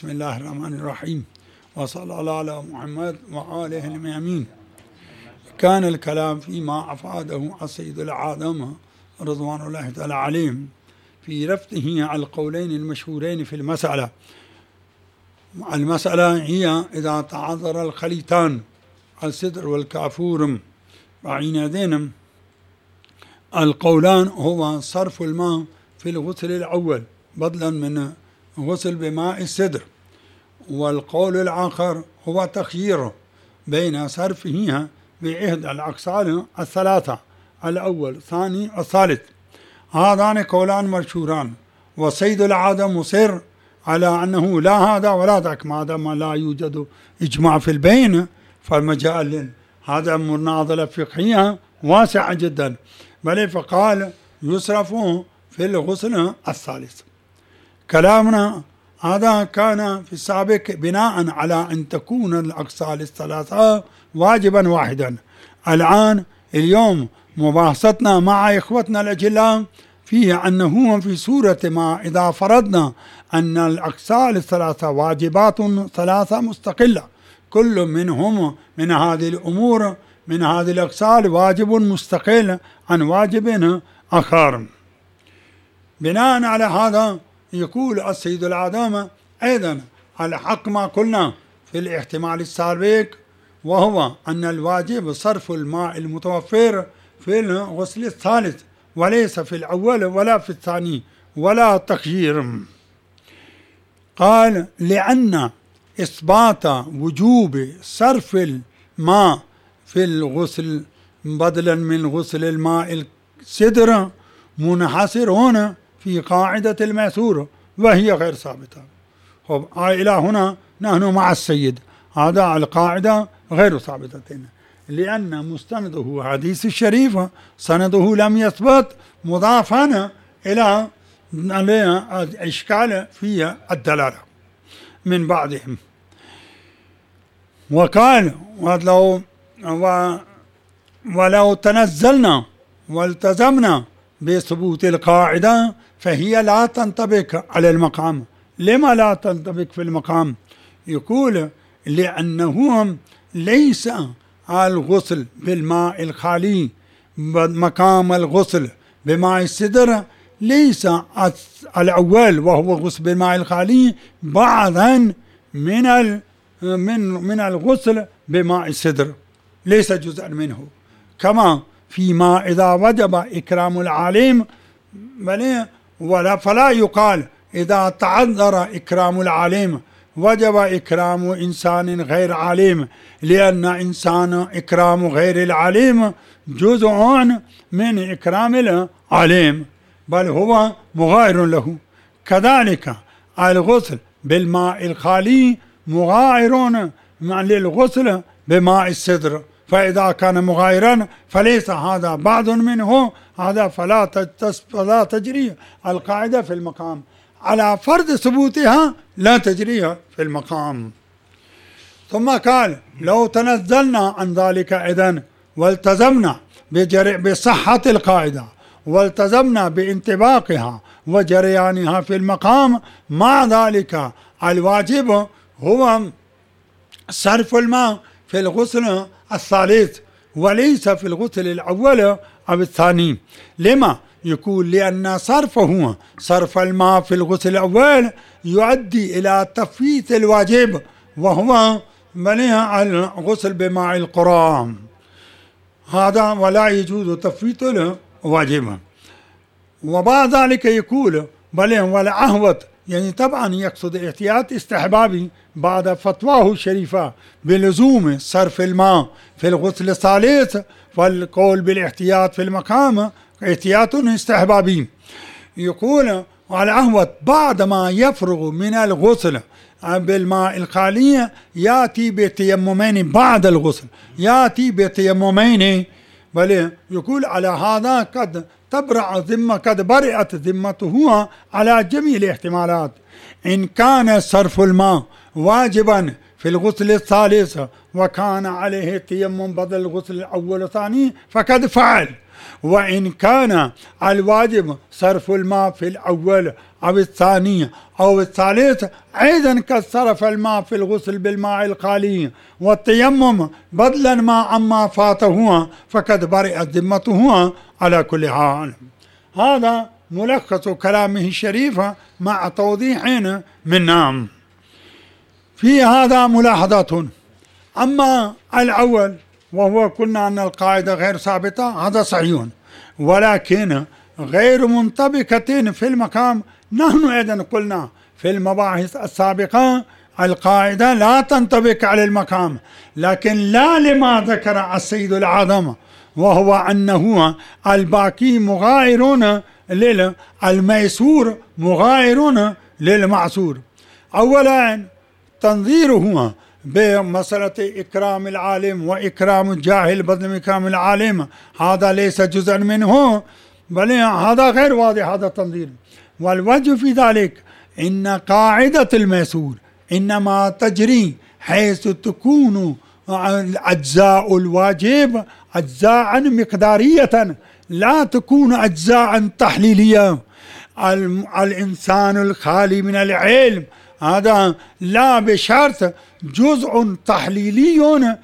بسم الله الرحمن الرحيم وصلى الله على محمد وآله الميامين. كان الكلام فيما أفاده السيد العالم رضوان الله تعالى عليهم في رفضه على القولين المشهورين في المسألة. المسألة هي إذا تعذر الخليطان السدر والكافور، وحينئذ القولان هو صرف الماء في الغسل الأول بدلا من غسل بماء السدر، والقول الآخر هو تخييره بين صرفه بإحدى الأقسال الثلاثة، الأول الثاني الثالث. هذان قولان مشهوران، والسيد العادة مصر على أنه لا هذا ولا ذاك، ما دام لا يوجد إجماع في البين فالمجال هذا مناظرة فقهية واسعة جدا، بل فقال يصرف في الغسل الثالث. كلامنا هذا كان في السابق بناء على أن تكون الأقسال الثلاثة واجبا واحدا. اليوم مباحثتنا مع إخوتنا الأجلاء فيه أنه في سورة ما إذا فرضنا أن الأقسال الثلاثة واجبات ثلاثة مستقلة، كل منهم من هذه الأمور من هذه الأقسال واجب مستقل عن واجب آخر. بناء على هذا يقول السيد العادم أيضا الحق ما قلنا في الاحتمال السابق، وهو أن الواجب صرف الماء المتوفر في الغسل الثالث وليس في الأول ولا في الثاني ولا تخيير. قال لأن إثبات وجوب صرف الماء في الغسل بدلا من غسل الماء السدر منحصر هنا في قاعدة المأثور وهي غير ثابتة. إلى هنا نحن مع السيد، هذا القاعدة غير ثابتة لأن مستنده حديث الشريف سنده لم يثبت مضافا إلى إشكال في الدلالة من بعدهم. وقال ولو تنزلنا والتزمنا بثبوت القاعدة فهي لا تنطبق على المقام. لما لا تنطبق في المقام؟ يقول لأنه ليس الغسل بالماء الخالي مقام الغسل بماء السدر ليس الأول وهو غسل بالماء الخالي بعضا من الغسل بماء السدر، ليس جزءا منه. كما فيما إذا وجب إكرام العالم فلا يقال إذا تعذر إكرام العالم وجب إكرام إنسان غير عالم، لأن إنسان إكرام غير العالم جزء من إكرام العالم بل هو مغاير له. كذلك الغسل بالماء الخالي مغاير للغسل بماء السدر، فإذا كان مغايرا فليس هذا بعض منه، هذا فلا تجري القاعدة في المقام على فرض ثبوتها، لا تجري في المقام. ثم قال لو تنزلنا عن ذلك إذن والتزمنا بصحة القاعدة والتزمنا بانطباقها وجريانها في المقام، مع ذلك الواجب هو صرف الماء في الغسل الثالث وليس في الغسل الأول أو الثاني. لما؟ يقول لأن صرف الماء في الغسل الأول يؤدي إلى تفويت الواجب وهو الغسل بماء القرآن، هذا ولا يجوز تفويت الواجب. وبعد ذلك يقول ولا أهوت، يعني طبعا يقصد احتياط استحبابي بعد فتواه الشريفة بلزوم صرف الماء في الغسل الثالث، والقول بالاحتياط في المقام احتياط استحبابي. يقول على أهوت بعدما يفرغ من الغسل بالماء الخالي يأتي بتيممين بعد الغسل، يأتي بتيممين، بل يقول على هذا قد برئت ذمته على جميع الاحتمالات. إن كان صرف الماء واجبا في الغسل الثالث وكان عليه التيمم بدل الغسل الأول والثاني فقد فعل. وإن كان الواجب صرف الماء في الأول أو الثاني أو الثالث أيضا قد صرف الماء في الغسل بالماء الخالي والتيمم بدلا ما عما فاته فقد برئت ذمته على كل حال. هذا ملخص كلامه الشريف مع توضيح منه. في هذا ملاحظة. أما الأول وهو قلنا أن القاعدة غير ثابتة، هذا صحيح، ولكن غير منطبقة في المقام. نحن أيضا قلنا في المباحث السابقة القاعدة لا تنطبق على المقام، لكن لا لما ذكر السيد الأعظم، وهو أنه الباقي مغايرون للميسور مغايرون للمعسور. أولا تنظيره بمسألة إكرام العالم وإكرام الجاهل بدل من إكرام العالم، هذا ليس جزءا منه، بل هذا غير واضح هذا التنظير. والوجه في ذلك إن قاعدة الميسور إنما تجري حيث تكون أجزاء الواجب أجزاء مقدارية، لا تكون أجزاء تحليلية. الإنسان الخالي من العلم هذا لا بشرط جزء تحليلي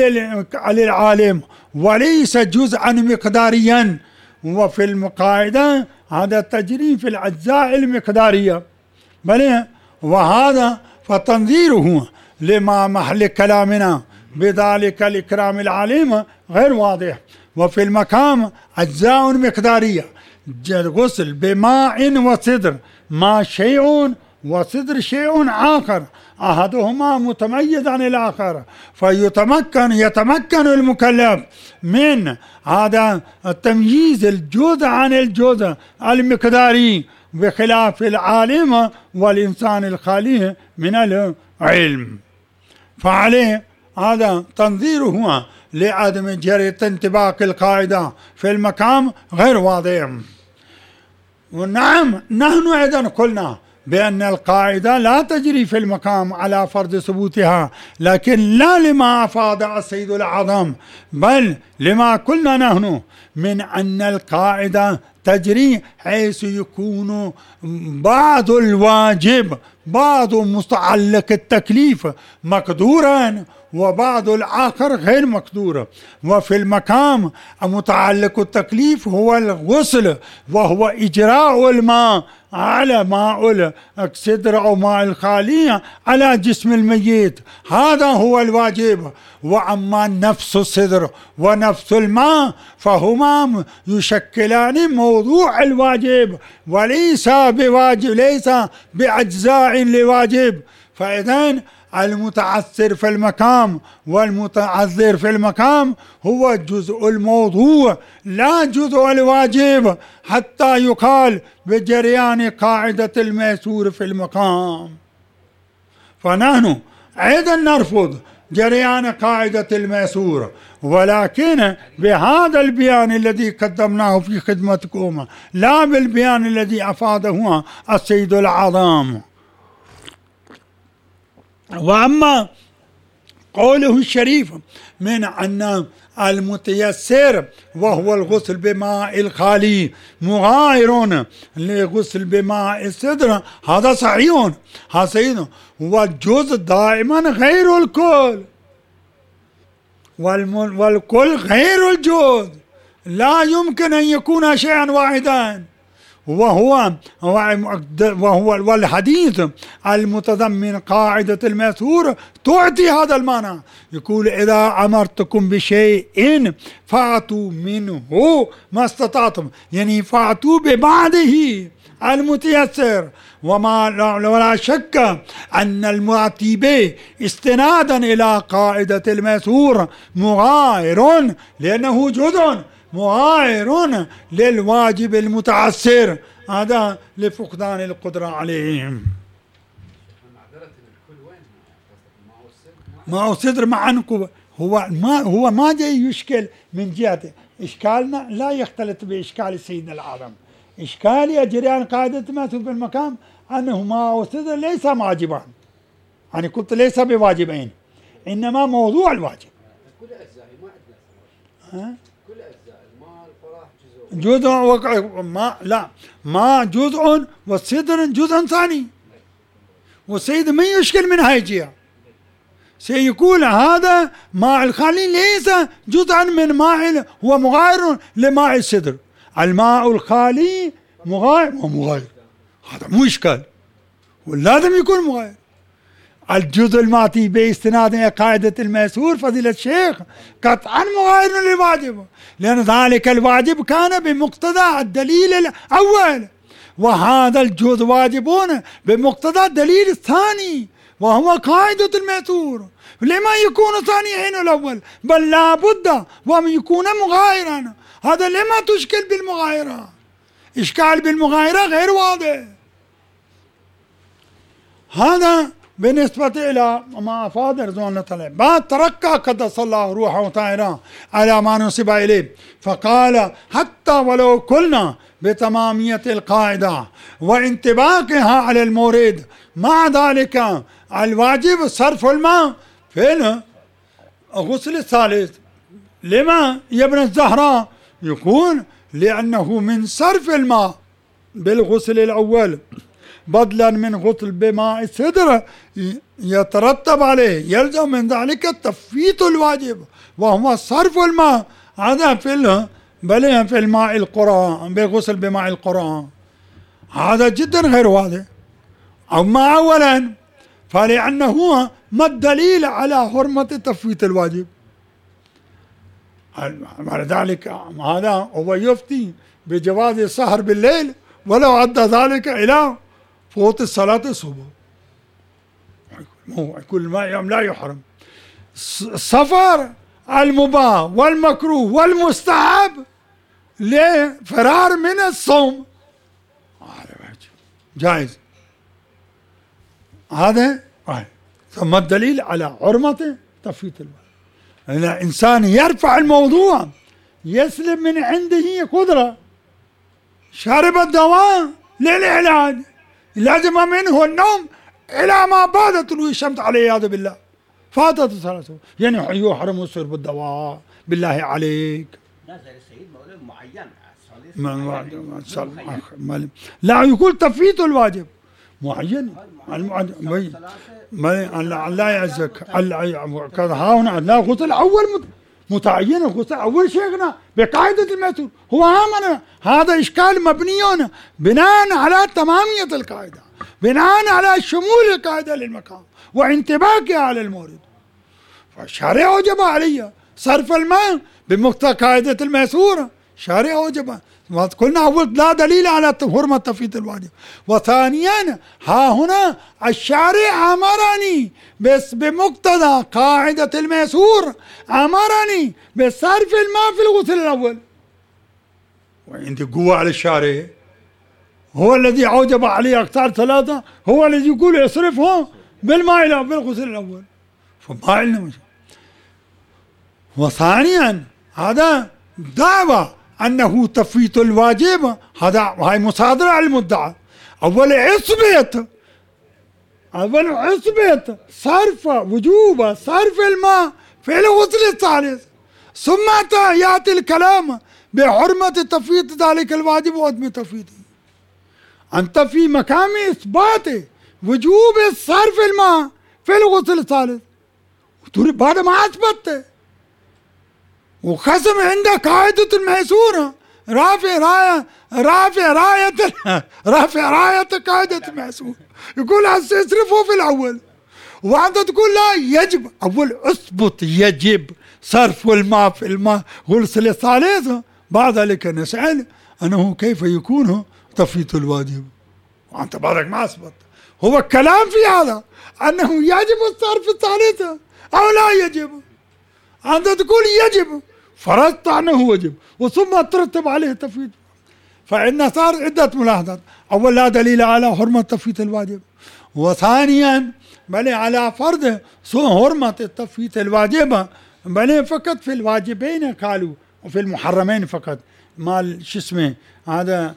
للعالم وليس جزءا مقداريا، وفي القاعدة هذا تجري في الأجزاء المقدارية بل. وهذا فتنظيره لما محل كلامنا بذلك الإكرام العالم غير واضح. وفي المقام أجزاء مقدارية، الغسل بماء وسدر، ما شيء وسدر شيء آخر، أحدهما متميز عن الآخر، يتمكن المكلف من هذا التمييز الجزء عن الجزء المقداري، بخلاف العالم والإنسان الخالي من العلم. فعليه هذا تنظيره لعدم جري انطباق القاعدة في المقام غير واضح. ونعم نحن أيضا قلنا بأن القاعدة لا تجري في المقام على فرض ثبوتها، لكن لا لما أفاد السيد الأعظم، بل لما قلنا نحن من أن القاعدة تجري حيث يكون بعض الواجب بعض متعلق التكليف مقدورا وبعض الآخر غير مقدور. وفي المقام متعلق التكليف هو الغسل، وهو إجراء الماء على ماء السدر أو ماء الخالية على جسم الميت، هذا هو الواجب. وأما نفس السدر ونفس الماء فهما يشكلان موضوع الواجب وليس بواجب، ليس بأجزاء لواجب. فإذن المتعثر في المقام والمتعذر في المقام هو جزء الموضوع لا جزء الواجب، حتى يقال بجريان قاعدة الميسور في المقام. فنحن أيضا نرفض جريان قاعدة الميسور، ولكن بهذا البيان الذي قدمناه في خدمتكم، لا بالبيان الذي أفاده السيد الأعظم. وأما قوله الشريف من أن المتيسر وهو الغسل بماء الخالي مغاير لغسل بماء السدر، هذا صحيح، هذا والجزء دائما غير الكل، والكل غير الجزء، لا يمكن أن يكون شيئا واحدا. وهو والحديث المتضمن قاعدة الميسور تعطي هذا المعنى. يقول إذا أمرتكم بشيء فأتوا منه ما استطعتم، يعني فأتوا ببعضه المتيسر. ولا شك أن المعطي به استنادا إلى قاعدة الميسور مغاير، لأنه جزء مغاير للواجب المتعسر، هذا لفقدان القدرة عليهم. ما هو صدر مع هو ما جاي يشكل من جهة إشكالنا لا يختلط بإشكال سيدنا الأعظم. إشكالي جريان قاعدة الميسور في المقام أنه ما هو صدر ليس واجبان، أنا قلت ليس بواجبين، إنما موضوع الواجب. كل أجزاء ما عندنا كل أجزاء المال الفرح جزء وقع ما لا ما جزء والصدر جزء ثاني، والسيد ما يشكل من هاي الجهة، سيقول هذا ماء الخالي ليس جزءا من ماء، هو مغاير لماء الصدر. الماء الخالي مغاير ومغاير، هذا مو إشكال ولازم يكون مغاير. الجزء الماتي باستناد قاعدة الميسور فضيلة الشيخ قطعا مغاير للواجب، لأن ذلك الواجب كان بمقتضى الدليل الأول، وهذا الجزء واجبون بمقتضى الدليل الثاني وهو قاعدة الميسور. لما يكون ثاني حين الأول؟ بل لا بد وأن يكون مغايرا. هذا لما تشكل بالمغايرة؟ إشكال بالمغايرة غير واضح. هذا بالنسبة إلى ما أفاد رضوان الله. بعد تركع قدس الله روحه طاهرا على ما نسب إليه، فقال حتى ولو قلنا بتمامية القاعدة وانطباقها على المورد، مع ذلك الواجب صرف الماء في الغسل الثالث. لما يا ابن الزهراء؟ يقول لأنه من صرف الماء بالغسل الأول بدلا من غسل بماء الصدر يترتب عليه يلزم من ذلك تفويت الواجب وهو صرف الماء هذا في الماء القرآن بالغسل بماء القرآن. هذا جدا غير واضح. أما أولا فلأنه ما الدليل على حرمة تفويت الواجب؟ على ذلك هذا هو يفتي بجواز السهر بالليل ولو أدى ذلك إلى فوت الصلاة الصبح، كل ما يوم لا يحرم. السفر المباح والمكروه والمستحب لفرار من الصوم جائز. هذا ثم الدليل على حرمة تفويت الواجب. الإنسان يرفع الموضوع يسلم من عنده قدرة، شرب الدواء للعلاج لازم منه النوم إلى ما بعد طلوع الشمس عليه والعياذ بالله فاتت الصلاة، يعني يحرم شرب الدواء بالله عليك. لا زي السيد مولى معين لا يقول تفويت الواجب معين لا يعزك كذا. ها هنا لا غسل الأول متعين، الغسل الأول شيخنا بقاعدة الميسور هو آمن. هذا إشكال مبني بناء على تمامية القاعدة، بناء على شمول القاعدة للمقام وانطباقها على المورد. فالشارع وجب علي صرف الماء بمقتضى قاعدة الميسورة، شارع وجب. قلنا أول لا دليل على حرمة تفويت الواجب. وثانيا ها هنا الشارع أمرني بس بمقتضى قاعدة الميسور أمرني بصرف الماء في الغسل الأول، وعندي قوة على الشارع هو الذي أوجب عليه أقطار ثلاثة، هو الذي يقول اصرفه بالماء بالغسل الأول، فما لنا مشكلة. وثانيا هذا دعوة أنه تفويت الواجب، هاي مصادرة على المدعى. أول عصبت صرف وجوب صرف الماء في الغسل الثالث، ثم يأتي الكلام بحرمة تفويت ذلك الواجب وعدم تفويته. أنت في مقام إثبات وجوب صرف الماء في الغسل الثالث بعد ما أثبت وخصم عندك قاعدة الميسورة رافع راية قاعدة الميسورة، يقول اصرفه في الأول، وأنت تقول لا يجب. أول اثبت يجب صرف الماء في الماء غسل الثالث، بعد ذلك نسأل أنه كيف يكون تفويت الواجب، وأنت بعدك ما أثبت. هو الكلام في هذا أنه يجب الصرف الثالث أو لا يجب، أنت تقول يجب، فرضت أنه وجب وثم ترتب عليه تفويت. فإن صار عدة ملاحظات. أول لا دليل على حرمة تفويت الواجب، وثانيا بل على فرض حرمة تفويت الواجب بل فقط في الواجبين قالوا وفي المحرمين فقط، مال شو اسمه هذا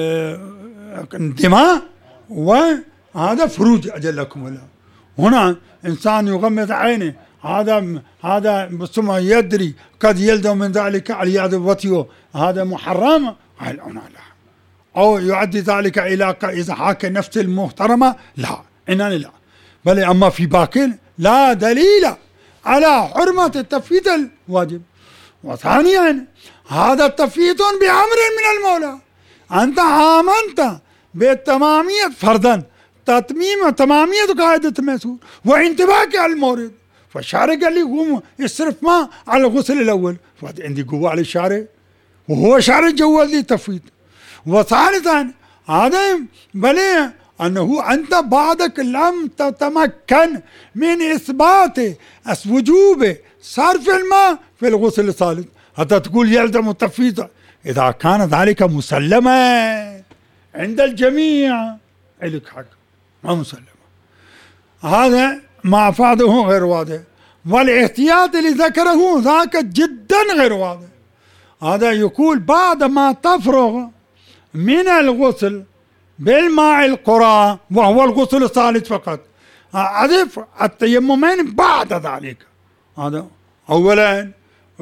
دماء وهذا فروج أجلكم الله. هنا إنسان يغمض عينه هذا ثم يدري قد يلزم من ذلك اليد وطيه، هذا محرم. لا. أو يؤدي ذلك إلى إذا حاك نفس المحترمة، لا إنني لا، بل أما في باكل لا دليل على حرمة التفويت الواجب. وثانيا هذا تفويت بأمر من المولى، أنت آمنت بالتمامية فرضا، تمامية قاعدة المسؤول وانتباهك على المورد، فالشارع قال لي قوم يصرف ما على الغسل الأول، عندي قوة على الشارع وهو شارع جوال لي تفويت. وثالثا هذا بل أنه أنت بعدك لم تتمكن من إثبات وجوب صرف الماء في الغسل الثالث حتى تقول يلزم التفويت. إذا كان ذلك مسلما عند الجميع إليك حق، ما مسلمة، هذا ما فاده غير واضح. والاحتياط اللي ذكره ذاك جدا غير واضح. هذا يقول بعد ما تفرغ من الغسل بالماء القرى وهو الغسل الثالث فقط، أضف التيممين بعد ذلك. هذا أولا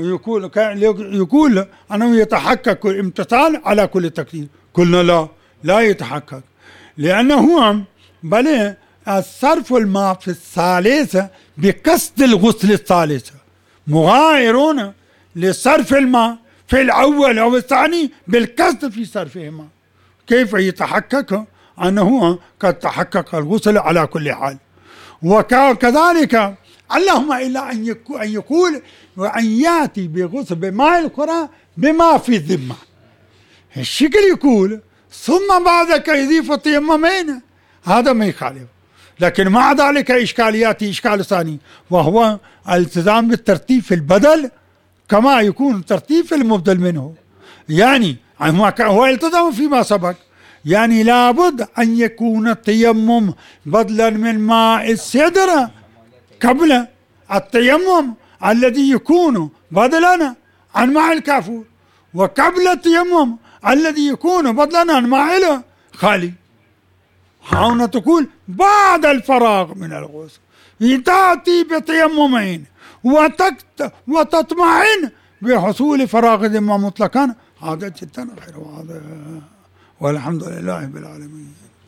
يقول أنه يتحقق الامتثال على كل تكليف. قلنا لا يتحقق، لأنه بل صرف الماء في الثالثة بقصد الغسل الثالثة، مغايرون لصرف الماء في الأول أو الثاني بالقصد في صرفهما. كيف يتحقق أنه قد تحقق الغسل على كل حال؟ وكذلك اللهم إلا أن يقول وأن يأتي بغسل بماء القرى بما في الذمة، الشكل يقول ثم بعدك يضيف التيممين، هذا ما يخالف. لكن مع ذلك إشكال ثاني، وهو الالتزام بالترتيب في البدل كما يكون ترتيب في المبدل منه. يعني هو التزم فيما سبق، يعني لابد أن يكون التيمم بدلا من ماء السدر قبل التيمم الذي يكون بدلا عن ماء الكافور، وقبل التيمم الذي يكون بدلا عن ماء الخالي. هنا تقول بعد الفراغ من الغسل تأتي بتيممين وتطمئن بحصول فراغ ذمة مطلقا، هذا جدا غير واضح. والحمد لله رب العالمين.